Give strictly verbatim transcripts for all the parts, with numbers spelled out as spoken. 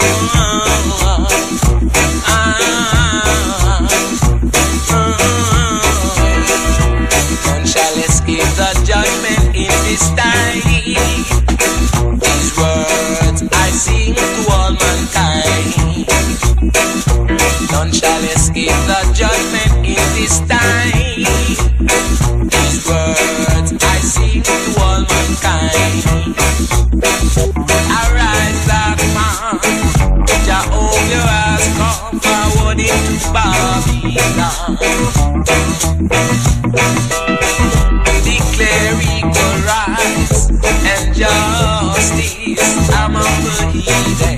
None shall escape the judgment in this time. These words I sing to all mankind. None shall escape the judgment in this time. These words I sing to all mankind. Arise, black man, Jehovah has come forward into Babylon. Declare equal rights and justice among the heathen.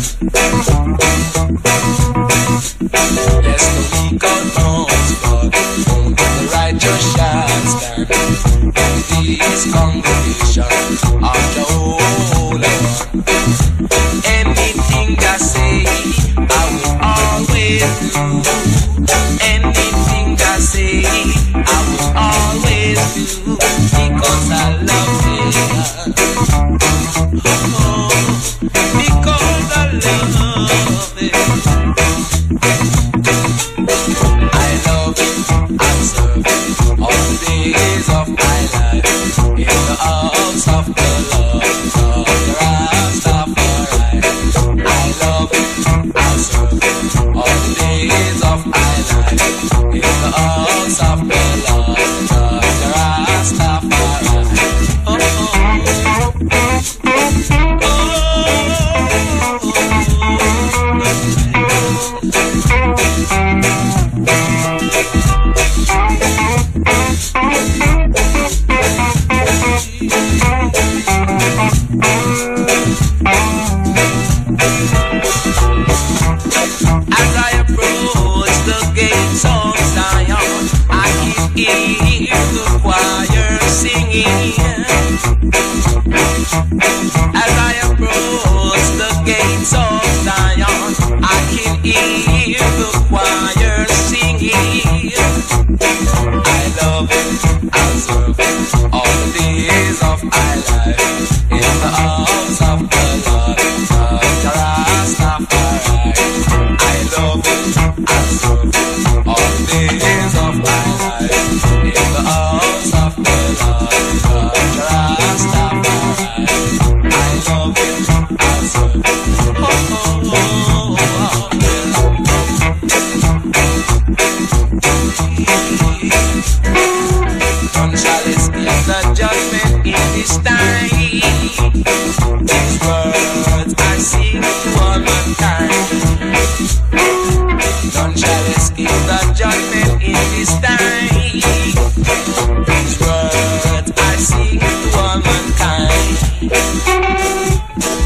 Yes, the weak are thrones, but only the righteous shall stand. In this congregation of the Holy One, anything that say I will always do. Anything that say I will always do, because I love it. Oh, because I love it. I love it, I serve it all the days of my life in the arms of the Lord, of the Rastafari. I love it, I serve it all the days of my life in the arms of the Lord, of the Rastafari. Oh, oh, oh, as I approach the gates of Zion, I can hear the choir singing. As I approach the gates of Zion, I can hear the choir singing. I love it, I serve it all the days of my life in the arms of the Lord, of the Rastafari. I love it, I serve it all the days of my life in the arms of the Lord, of the Rastafari. I love it, I serve it. Oh, oh, oh, oh, none shall escape the judgment in this time. These words I sing to all mankind. None shall escape the judgment in this time. These words I sing to all mankind.